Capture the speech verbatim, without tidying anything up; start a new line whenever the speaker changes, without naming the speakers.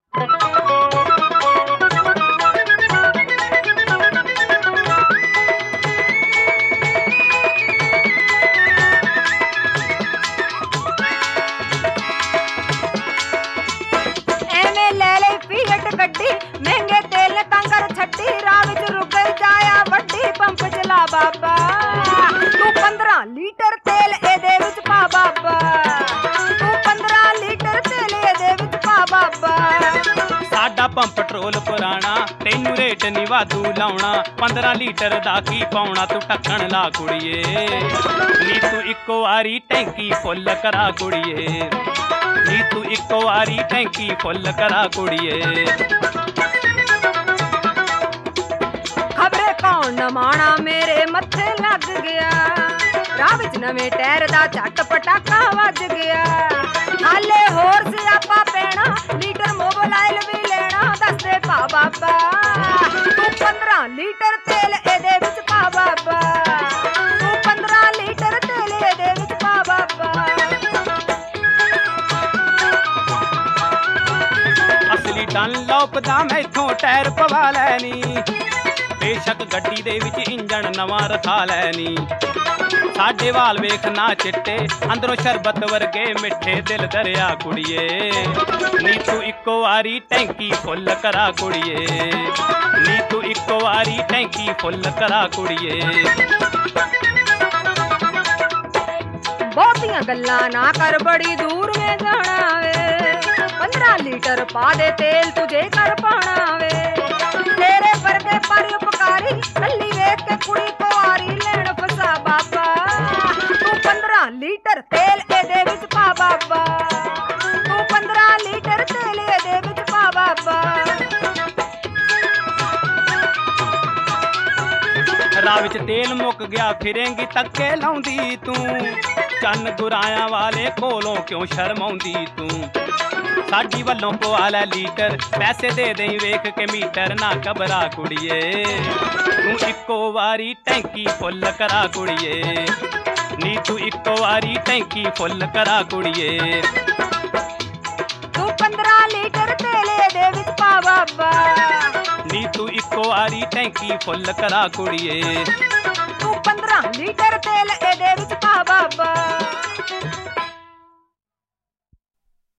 गड्डी महंगे तेल तंगर छड्डी राह विच रुक जाया वड्डी पंप चला बाबा तू पंद्रह लीटर तेल एदे विच पा बाबा तू पंद्रह लीटर तेल एदे विच पा बाबा
साडा पंप पेट्रोल पुराना तैनू रेट नी वाधू लाउणा पंद्रह लीटर दा की पाउणा तू ढक्कण ला कुड़िए नी तू इक्को वारी टैंकी फुल करा कुड़िए नी तू इक्को वारी टैंकी फुल करा कुड़िए
खबरे कौन नमाणा मेरे मत्थे लग गया राह विच नवें टायर दा झट पटाका वज गया हाले होर सियापा पैना लीटर मोबाइल भी लेना दस दे पा बाबा तू पंद्रह लीटर तेल एदे विच पा बाबा तू पंद्रह लीटर तेल एदे विच पा बाबा
असली डनलॉप दा मैथों टायर पवा लैनी बेशक गड्डी दे विच इंजन नवां रखा लैनी साडे वाल वेख ना चिट्टे अंदरों शरबत वर्गे मिठे दिल दरिया कुड़िए नी तू इक्को वारी टैंकी फुल करा कुड़िए नी तू इक्को वारी टैंकी फुल करा कुड़िए
बहुतियां गल्लां ना कर बड़ी दूर में जाना वे पंद्रह लीटर पा दे तेल तुझे कर पाना वे तेरे वर्गे पर उपकारी कल्ली वेख के कुड़ी कुआरी लेन फसा बाबा तू पंद्रह लीटर तेल एदे विच पा बाबा तू पंद्रह लीटर तेल एदे विच पा बाबा
राह विच तेल मुक गया फिरेंगी तक्के लाउंदी तू चन्न गुराया वाले कोलों क्यों शर्माउंदी तू साडी वल्लों पवा लै लीटर पैसे दे देई वेख के मीटर ना घबरा कुड़िए तू इक्को वारी टैंकी फुल करा कुड़िए नी तू इक्को वारी टैंकी फुल करा कुड़िए
तू पंद्रह लीटर तेल एदे विच पा बाबा
नी तू इक्को वारी टैंकी फुल करा कुड़िए
तू पंद्रह लीटर तेल एदे विच पा बाबा